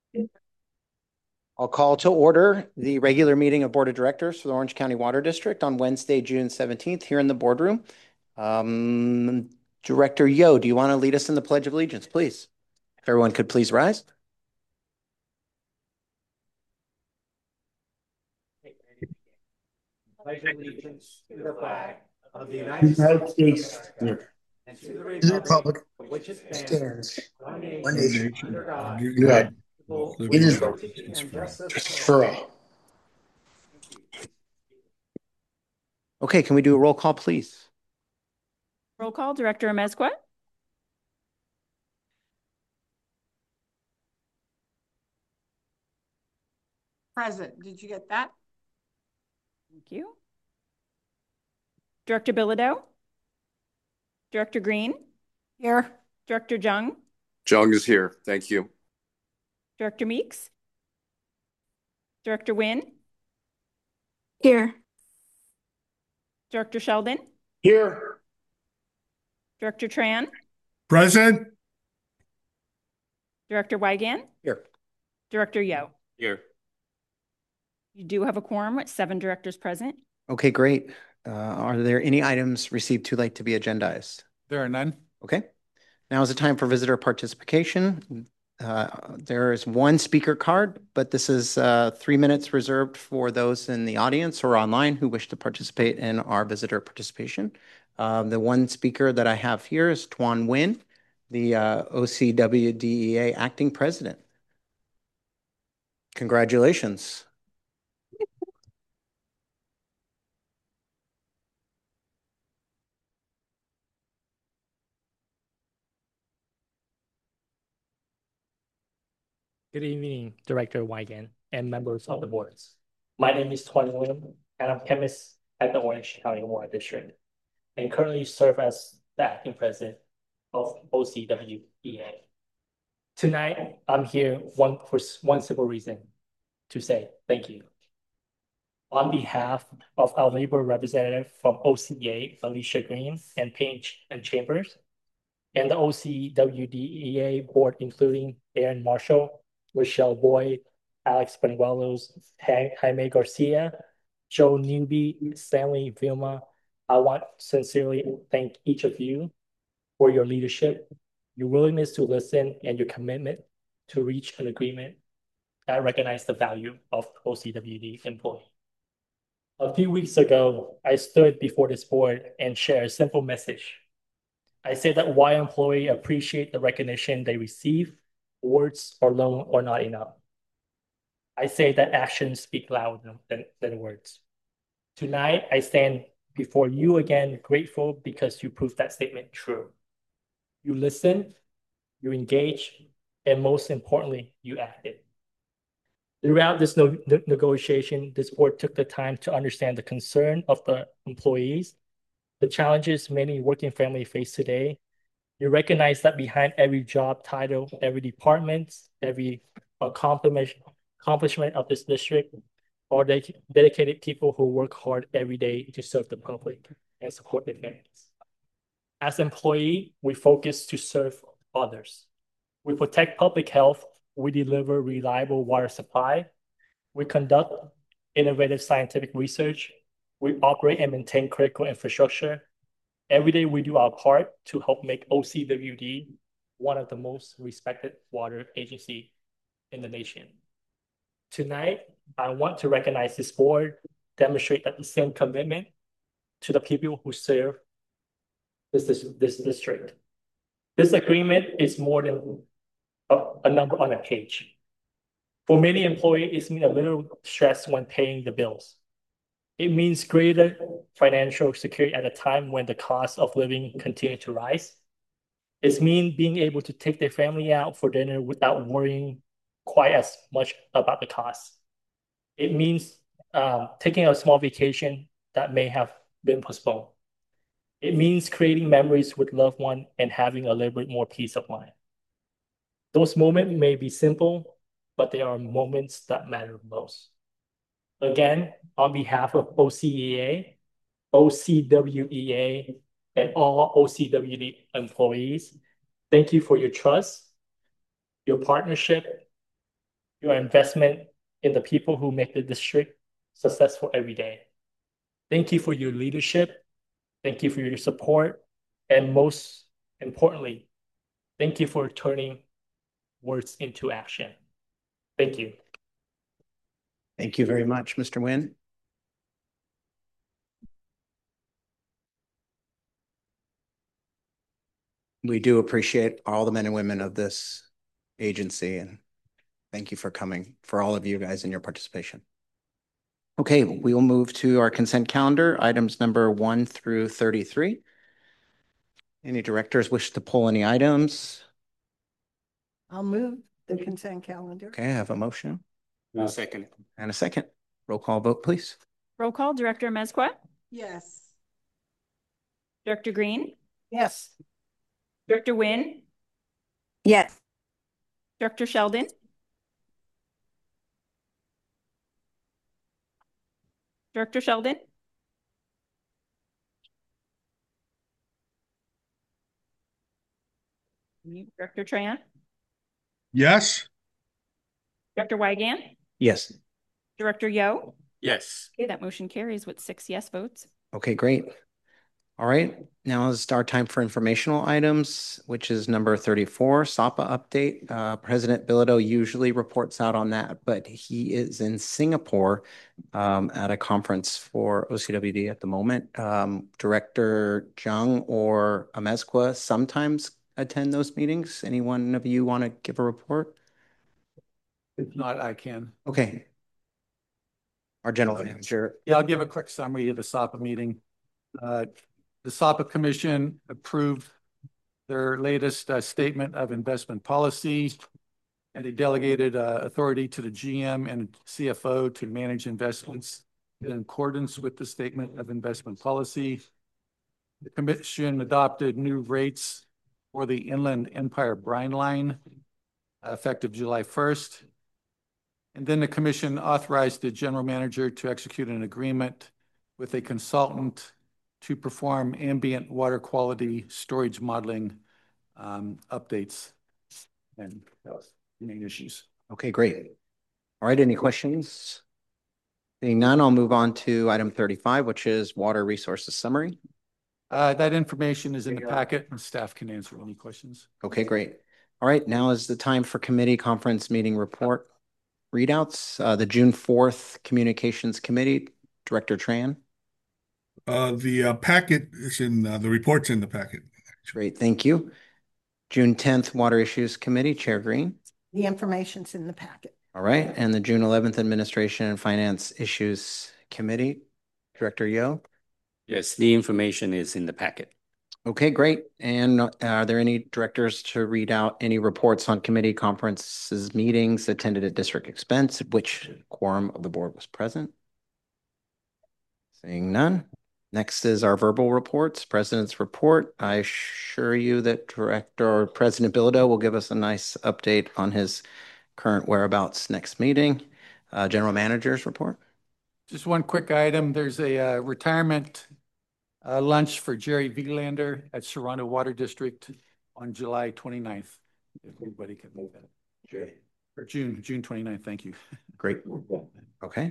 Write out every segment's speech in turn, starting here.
I'll call to order the regular meeting of Board of Directors for the Orange County Water District on Wednesday, June 17th, here in the boardroom. Um, Director Yo, do you want to lead us in the Pledge of Allegiance, please? If everyone could please rise. Pledge allegiance to the flag of the United United States of States America and to the to the republic Republic for which it stands, stands one one nation, one nation nation, under God, under God, God, indivisible, with liberty indivisible, and liberty justice and for all. justice justice for for all. all. Okay, can we do a roll call, please? Roll call, Director Amezcua. Present. Did you get that? Thank you. Director Bilodeau. Director Green. Here. Director Jung. Jung is here. Thank you. Director Meeks. Director Nguyen. Here. Director Sheldon. Here. Director Tran. Present. Director Weigand. Here. Director Yo. Here. You do have a quorum with 7 directors present. Okay, great. Are there any items received too late to be agendized? There are none. Okay. Now is the time for visitor participation. There is one speaker card, but this is 3 minutes reserved for those in the audience or online who wish to participate in our visitor participation. The one speaker that I have here is Tuan Nguyen, the OCWDEA acting president. Congratulations. Good evening, Director Weigand and members of the boards. My name is Tuan Nguyen, and I'm chemist at the Orange County Water District, and currently serve as the acting president of OCWEA. Tonight, I'm here for one simple reason, to say thank you. On behalf of our labor representative from OCEA, Alicia Green and Page and Chambers, and the OCWDEA board, including Aaron Marshall, Rochelle Boyd, Alex Benuelos, Jaime Garcia, Joe Newby, Stanley Vilma. I want to sincerely thank each of you for your leadership, your willingness to listen, and your commitment to reach an agreement that recognizes the value of OCWD employee. A few weeks ago, I stood before this board and shared a simple message. I said that while employees appreciate the recognition they receive, words alone are not enough. I say that actions speak louder than words. Tonight, I stand before you again, grateful because you proved that statement true. You listened, you engaged, and most importantly, you acted. Throughout this negotiation, this board took the time to understand the concern of the employees, the challenges many working families face today. You recognize that behind every job title, every department, every accomplishment of this district are dedicated people who work hard every day to serve the public and support their families. As employee, we focus to serve others. We protect public health. We deliver reliable water supply. We conduct innovative scientific research. We operate and maintain critical infrastructure. Every day we do our part to help make OCWD one of the most respected water agency in the nation. Tonight, I want to recognize this board, demonstrate that the same commitment to the people who serve this district. This agreement is more than a number on a page. For many employees, it means a little stress when paying the bills. It means greater financial security at a time when the cost of living continue to rise. It means being able to take their family out for dinner without worrying quite as much about the cost. It means taking a small vacation that may have been postponed. It means creating memories with loved ones and having a little bit more peace of mind. Those moments may be simple, but they are moments that matter most. Again, on behalf of OCEA, OCWEA, and all OCWD employees, thank you for your trust, your partnership, your investment in the people who make the district successful every day. Thank you for your leadership. Thank you for your support. And most importantly, thank you for turning words into action. Thank you. Thank you very much, Mr. Nguyen. We do appreciate all the men and women of this agency, and thank you for coming, for all of you guys and your participation. Okay, we will move to our consent calendar, items number 1 through 33. Any directors wish to pull any items? I'll move the consent calendar. Okay, I have a motion No second. and a second. Roll call vote, please. Roll call, Director Mezqua, Yes. Director Green, Yes. Director Nguyen, Yes. Director Sheldon, Director Sheldon, Director Tran, Yes. Director Weigand, Yes. Director Yo. Yes. Okay, that motion carries with 6 yes votes. Okay, great. All right, now is our time for informational items, which is number 34, SAPA update. President Bilodeau usually reports out on that, but he is in Singapore at a conference for OCWD at the moment. Director Jung or Amezcua sometimes attend those meetings. Anyone of you want to give a report? If not, I can. Okay. Our general manager. Yeah, I'll give a quick summary of the SAPA meeting. The SAPA Commission approved their latest statement of investment policy, and they delegated authority to the GM and CFO to manage investments in accordance with the statement of investment policy. The Commission adopted new rates for the Inland Empire Brine Line effective July 1st. And then the Commission authorized the General Manager to execute an agreement with a consultant to perform ambient water quality storage modeling updates. And that was the main issues. Okay, great. All right, any questions? Seeing none, I'll move on to item 35, which is water resources summary. That information is in the packet and staff can answer any questions. Okay, great. All right, now is the time for committee conference meeting report readouts. The June 4th Communications Committee, Director Tran. The packet is in, the report's in the packet. Great, thank you. June 10th Water Issues Committee, Chair Green. The information's in the packet. All right, and the June 11th Administration and Finance Issues Committee, Director Yo. Yes, the information is in the packet. Okay, great. And are there any directors to read out any reports on committee conferences, meetings attended at district expense, which quorum of the board was present? Seeing none. Next is our verbal reports, President's report. I assure you that Director or President Bilodeau will give us a nice update on his current whereabouts next meeting. General Manager's report. Just one quick item. There's a retirement lunch for Jerry Vielander at Serrano Water District on July 29th. If anybody can move that. Or June 29th. Thank you. Great. Okay.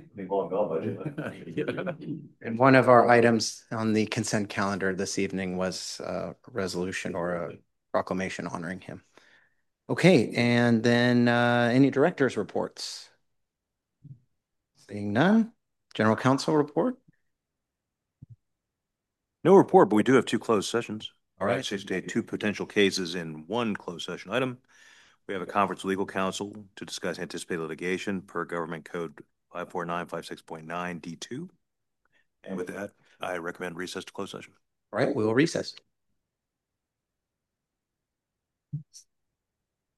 Yeah. And one of our items on the consent calendar this evening was a resolution or a proclamation honoring him. Okay, and then any director's reports? Seeing none. General counsel report? No report, but we do have 2 closed sessions. All right. So today, 2 potential cases in 1 closed session item. We have a conference with legal counsel to discuss anticipated litigation per Government Code 54956.9 D2. And with that, I recommend recess to closed session. All right, we will recess.